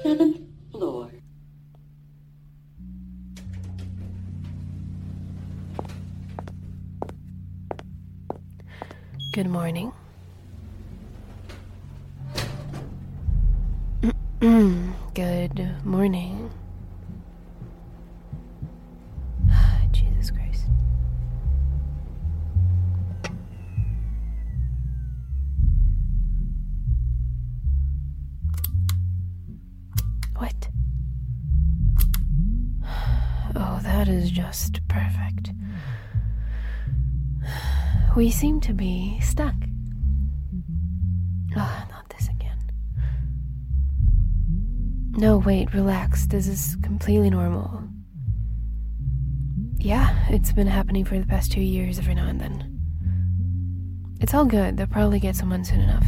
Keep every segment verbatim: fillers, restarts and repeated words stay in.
seventh floor. Good morning. Good morning. Jesus Christ. What? Oh, that is just perfect. We seem to be stuck. Ah, oh, not this again. No, wait, relax. This is completely normal. Yeah, it's been happening for the past two years every now and then. It's all good. They'll probably get someone soon enough.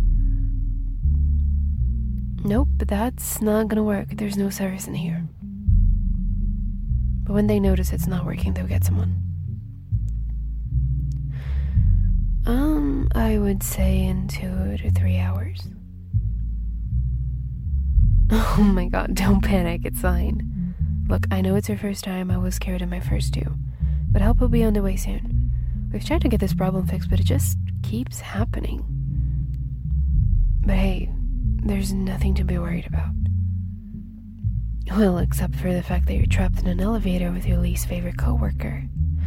Nope, that's not gonna work. There's no service in here. But when they notice it's not working, they'll get someone. Um, I would say in two to three hours. Oh my god, don't panic, it's fine. Look, I know it's your first time, I was scared in my first two, but help will be on the way soon. We've tried to get this problem fixed, but it just keeps happening. But hey, there's nothing to be worried about. Well, except for the fact that you're trapped in an elevator with your least favorite coworker.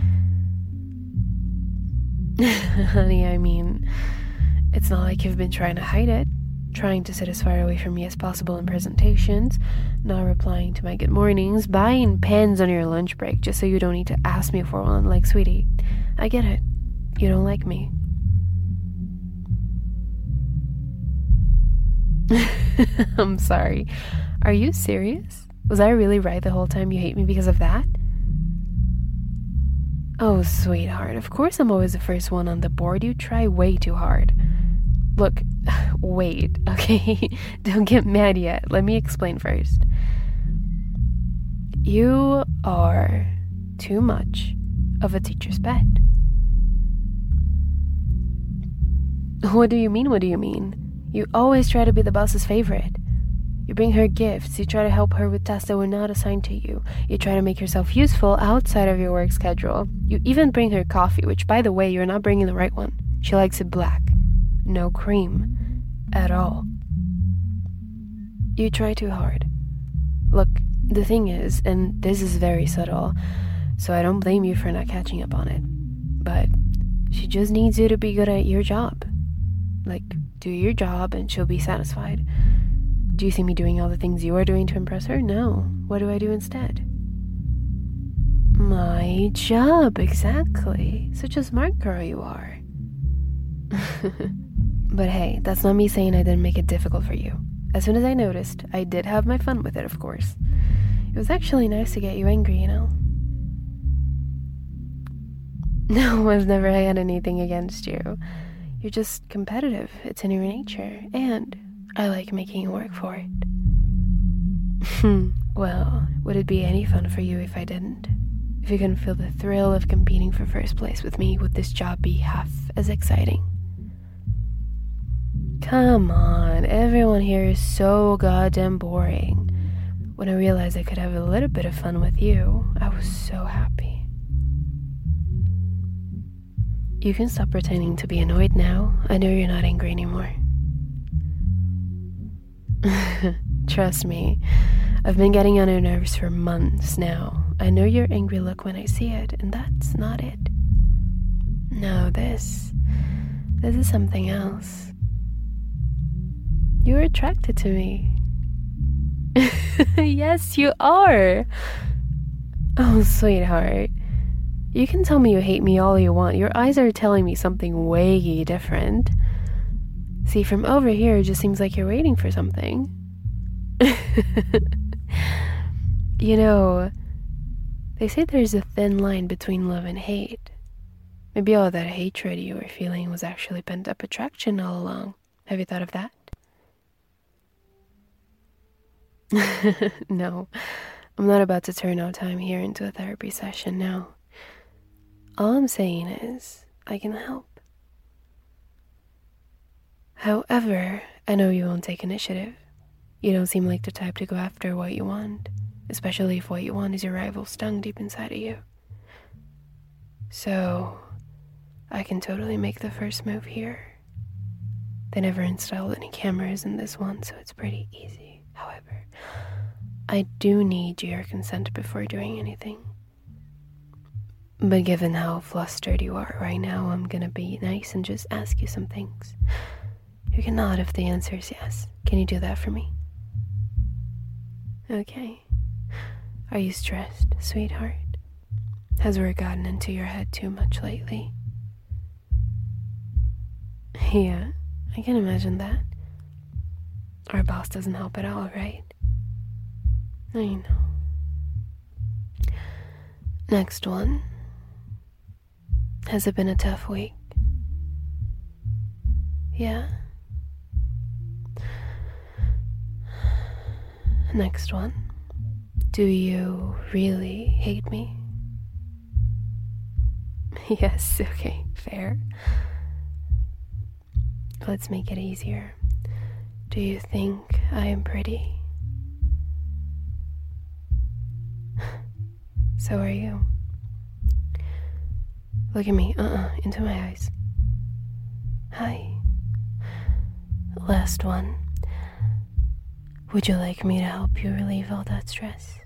Honey, I mean, it's not like you've been trying to hide it, trying to sit as far away from me as possible in presentations, not replying to my good mornings, buying pens on your lunch break just so you don't need to ask me for one. Like, sweetie, I get it. You don't like me. I'm sorry. Are you serious? Was I really right the whole time you hate me because of that? Oh, sweetheart, of course I'm always the first one on the board. You try way too hard. Look, wait, okay? Don't get mad yet. Let me explain first. You are too much of a teacher's pet. What do you mean, what do you mean? You always try to be the boss's favorite. You bring her gifts, you try to help her with tasks that were not assigned to you. You try to make yourself useful outside of your work schedule. You even bring her coffee, which, by the way, you're not bringing the right one. She likes it black. No cream. At all. You try too hard. Look, the thing is, and this is very subtle, so I don't blame you for not catching up on it, but she just needs you to be good at your job. Like, do your job and she'll be satisfied. Do you see me doing all the things you are doing to impress her? No. What do I do instead? My job, exactly. Such a smart girl you are. But hey, that's not me saying I didn't make it difficult for you. As soon as I noticed, I did have my fun with it, of course. It was actually nice to get you angry, you know? No, I've never had anything against you. You're just competitive. It's in your nature. And I like making you work for it. Well, would it be any fun for you if I didn't? If you couldn't feel the thrill of competing for first place with me, would this job be half as exciting? Come on, everyone here is so goddamn boring. When I realized I could have a little bit of fun with you, I was so happy. You can stop pretending to be annoyed now. I know you're not angry anymore. Trust me, I've been getting on your nerves for months now. I know your angry look when I see it, and that's not it. No, this... this is something else. You're attracted to me. Yes, you are. Oh, sweetheart. You can tell me you hate me all you want. Your eyes are telling me something way different. See, from over here, it just seems like you're waiting for something. You know, they say there's a thin line between love and hate. Maybe all that hatred you were feeling was actually pent-up attraction all along. Have you thought of that? No, I'm not about to turn our time here into a therapy session now. All I'm saying is, I can help. However, I know you won't take initiative. You don't seem like the type to go after what you want, especially if what you want is your rival's tongue deep inside of you. So, I can totally make the first move here. They never installed any cameras in this one, so it's pretty easy. However, I do need your consent before doing anything. But given how flustered you are right now, I'm gonna be nice and just ask you some things. You can nod if the answer is yes. Can you do that for me? Okay. Are you stressed, sweetheart? Has work gotten into your head too much lately? Yeah, I can imagine that. Our boss doesn't help at all, right? I know. Next one. Has it been a tough week? Yeah. Next one. Do you really hate me? Yes, okay, fair. Let's make it easier. Do you think I am pretty? So are you. Look at me, uh-uh, into my eyes. Hi. Last one. Would you like me to help you relieve all that stress?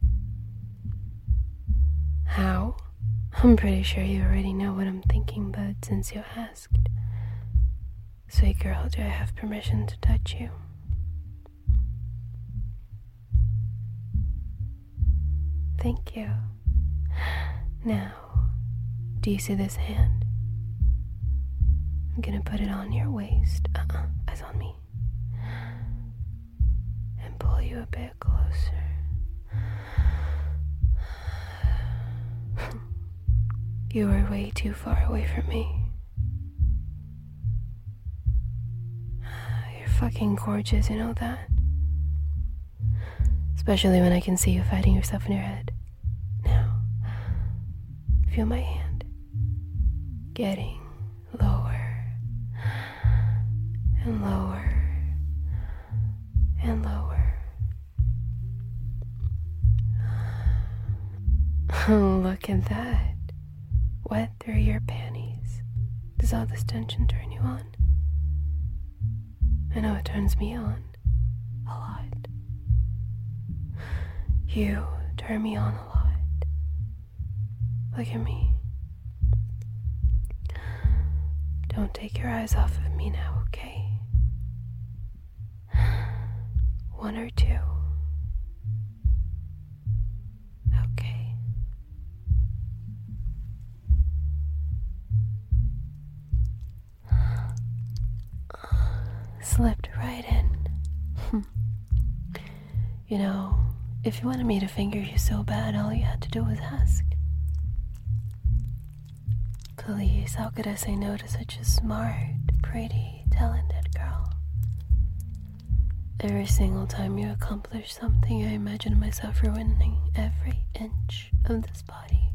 How? I'm pretty sure you already know what I'm thinking, but since you asked. Sweet girl, do I have permission to touch you? Thank you. Now, do you see this hand? I'm gonna put it on your waist. Uh-uh, eyes on me. And pull you a bit closer. You are way too far away from me. You're fucking gorgeous, you know that? Especially when I can see you fighting yourself in your head. Now, feel my hand. Getting lower. And lower. And lower. Oh, look at that. Wet through your panties. Does all this tension turn you on? I know it turns me on. A lot. You turn me on a lot. Look at me. Don't take your eyes off of me now, okay? One or two. Okay. Slipped right in. You know, if you wanted me to finger you so bad, all you had to do was ask. Please, how could I say no to such a smart, pretty, talented girl? Every single time you accomplish something, I imagine myself ruining every inch of this body.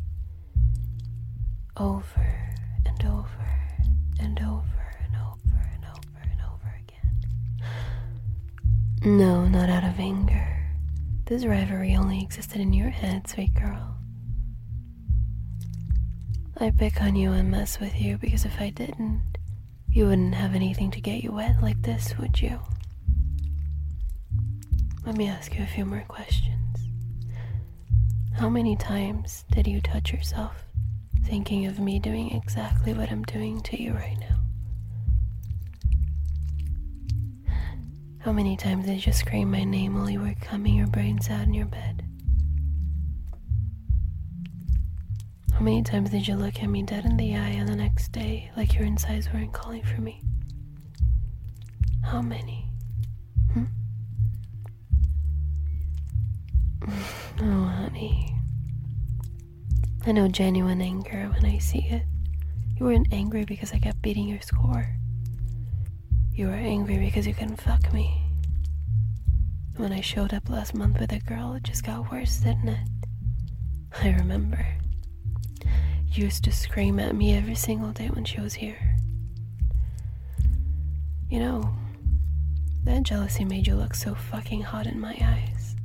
Over and over and over and over and over and over again. No, not out of anger. This rivalry only existed in your head, sweet girl. I pick on you and mess with you because if I didn't, you wouldn't have anything to get you wet like this, would you? Let me ask you a few more questions. How many times did you touch yourself thinking of me doing exactly what I'm doing to you right now? How many times did you scream my name while you were coming your brains out in your bed? How many times did you look at me dead in the eye on the next day like your insides weren't calling for me? How many? Hmm? Oh, honey. I know genuine anger when I see it. You weren't angry because I kept beating your score. You were angry because you couldn't fuck me. When I showed up last month with a girl, it just got worse, didn't it? I remember. You used to scream at me every single day when she was here. You know, That jealousy made you look so fucking hot in my eyes.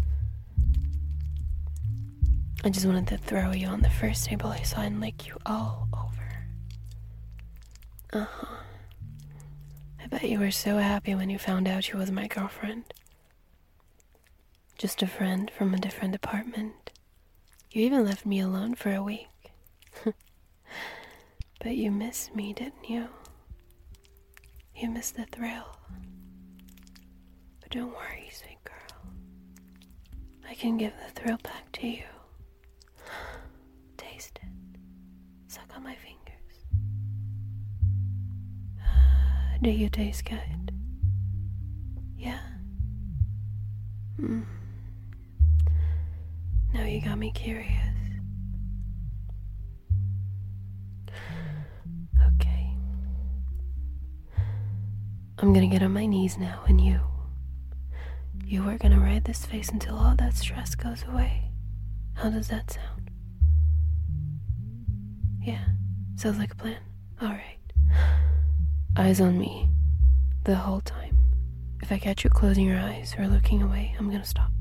I just wanted to throw you on the first table I saw and lick you all over. Uh-huh. I bet you were so happy when you found out she was my girlfriend. Just a friend from a different department. You even left me alone for a week. But you missed me, didn't you? You missed the thrill. But don't worry, sweet girl. I can give the thrill back to you. Taste it. Suck on my fingers. Do you taste good? Yeah? Mm. Now you got me curious. Okay. I'm gonna get on my knees now, and you... You are gonna ride this face until all that stress goes away. How does that sound? Yeah? Sounds like a plan? Alright. Eyes on me. The whole time. If I catch you closing your eyes or looking away, I'm gonna stop.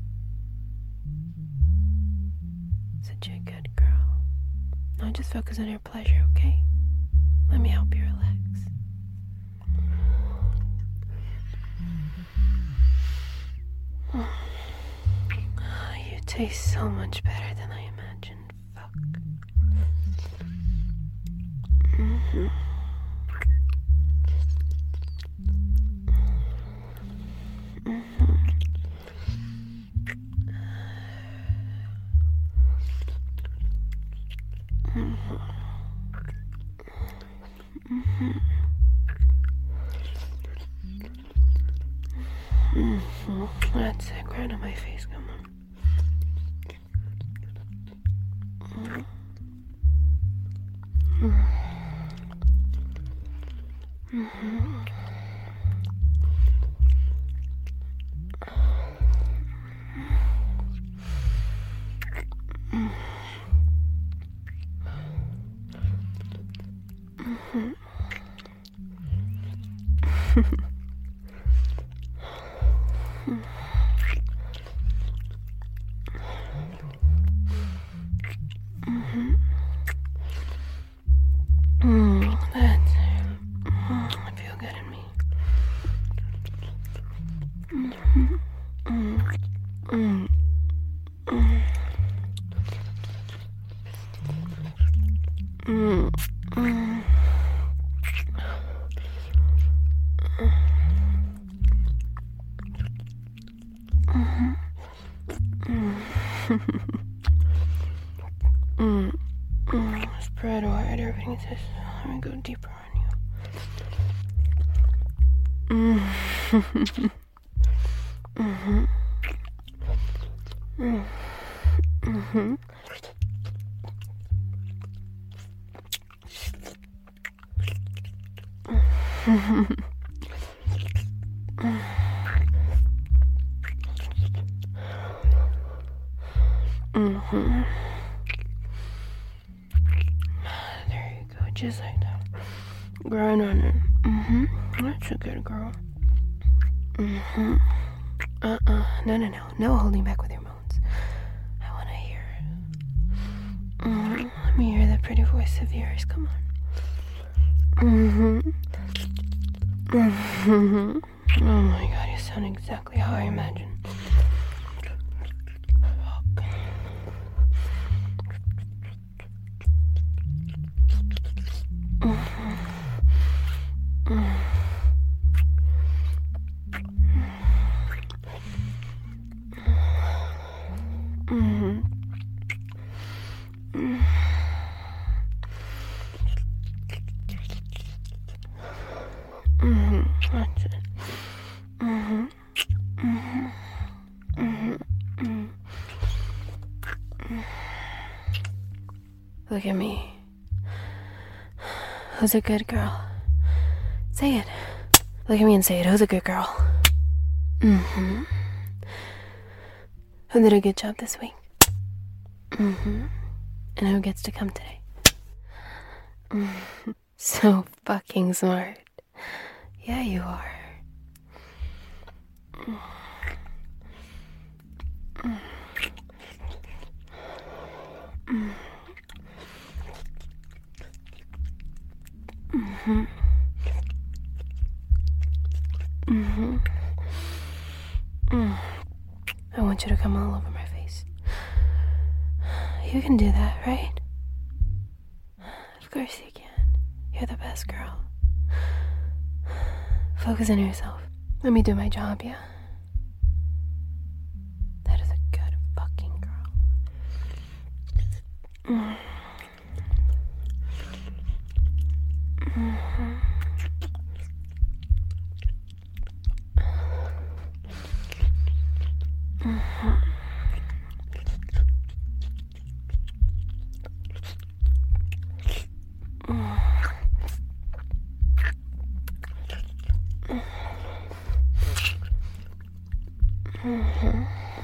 Such a good girl. Now just focus on your pleasure, okay? Let me help you relax. You taste so much better than I imagined. Fuck. Mm-hmm. Mm-hmm. That's it, right on my face, come on. Mm-hmm. Mm-hmm. Mm, that's it. Mm, I feel good in me. Mm-hmm. Mm, mm, mm. Mm, mm. Mm-hmm. Mm. Mm. Spread wide, everything is this. Let me go deeper on you. Mm. Mm-hmm. Mm. Mm-hmm. Mm-hmm. Mm-hmm. There you go, just like that. Grind on it. Mm-hmm. That's a good girl. Mm-hmm. Uh-uh. No, no, no. No holding back with your moans. I want to hear it. Mm-hmm. Let me hear that pretty voice of yours. Come on. Mm-hmm. Mm-hmm. Oh my god, you sound exactly how I imagined. Mm-hmm. Mm-hmm. That's it. Mm-hmm. Mm-hmm. Mm-hmm. Mm-hmm. Look at me. Who's a good girl? Say it. Look at me and say it. Who's a good girl? Mm-hmm. Who did a good job this week? Mm-hmm. And who gets to come today? Mm-hmm. So fucking smart. Yeah, you are. Mm-hmm. Mm-hmm. Mm. I want you to come all over my face. You can do that, right? Of course you can. You're the best girl. Focus on yourself. Let me do my job, yeah? That is a good fucking girl. Mm. Mm-hmm. Mm-hmm. Mm-hmm.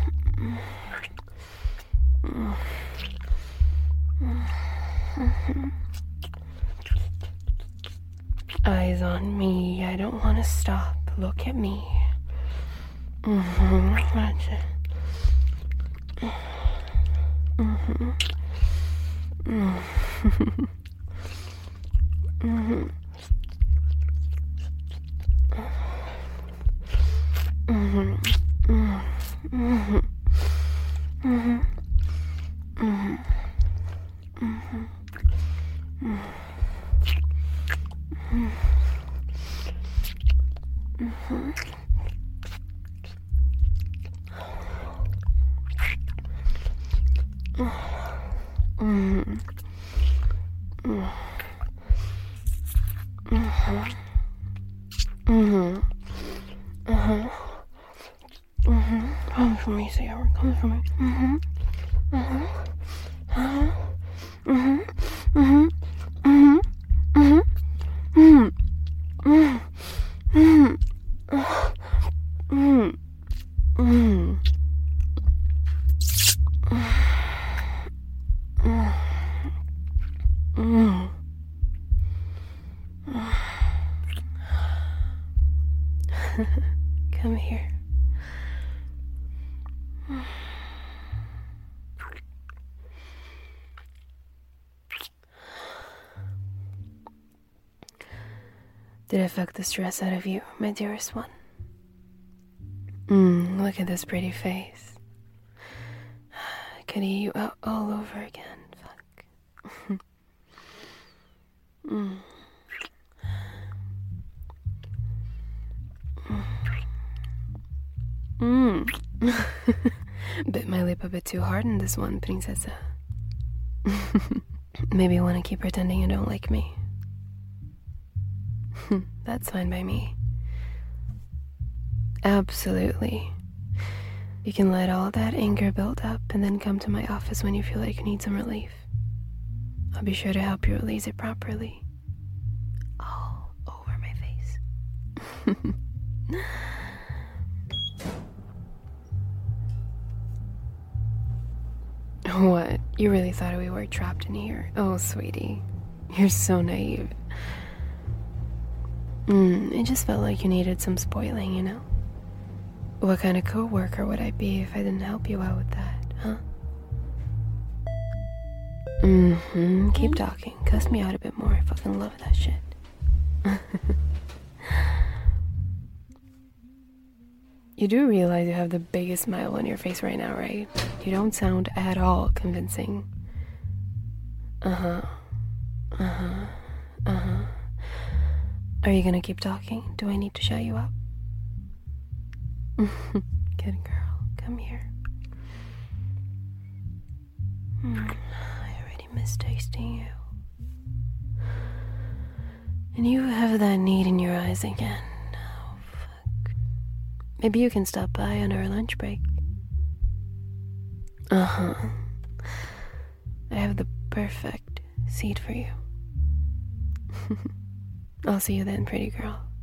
Mm-hmm. Eyes on me. I don't want to stop. Look at me. Mm-hmm. That's it. Mm-hmm. Mm-hmm. Mm-hmm. Mm-hmm. Mm-hmm. Mm-hmm. Mm-hmm. Mm-hmm. Mm-hmm. Mm-hmm. Mm-hmm. Mm-hmm. Uh-huh. Mm-hmm. Come for me, Sierra. Come for me. Mm-hmm. Uh-huh. Uh-huh. Mm-hmm. Mm-hmm. Mm-hmm. Mm-hmm. Mm-hmm. Mm-hmm. Mm-hmm. Mm-hmm. Mm-hmm. Mm-hmm. Come here. Did I fuck the stress out of you, my dearest one? Mmm, look at this pretty face. I could eat you out all over again. Fuck. Mmm. Mmm. Bit my lip a bit too hard in this one, princesa. Maybe you want to keep pretending you don't like me. That's fine by me. Absolutely. You can let all that anger build up and then come to my office when you feel like you need some relief. I'll be sure to help you release it properly. All over my face. What? You really thought we were trapped in here? Oh, sweetie. You're so naive. Mm, it just felt like you needed some spoiling, you know? What kind of co-worker would I be if I didn't help you out with that, huh? Mm-hmm. Keep talking. Cuss me out a bit more. I fucking love that shit. You do realize you have the biggest smile on your face right now, right? You don't sound at all convincing. Uh-huh. Uh-huh. Uh-huh. Are you gonna keep talking? Do I need to shut you up? Good girl. Come here. Mm, I already miss tasting you. And you have that need in your eyes again. Oh, fuck. Maybe you can stop by on our lunch break. Uh-huh. I have the perfect seat for you. I'll see you then, pretty girl.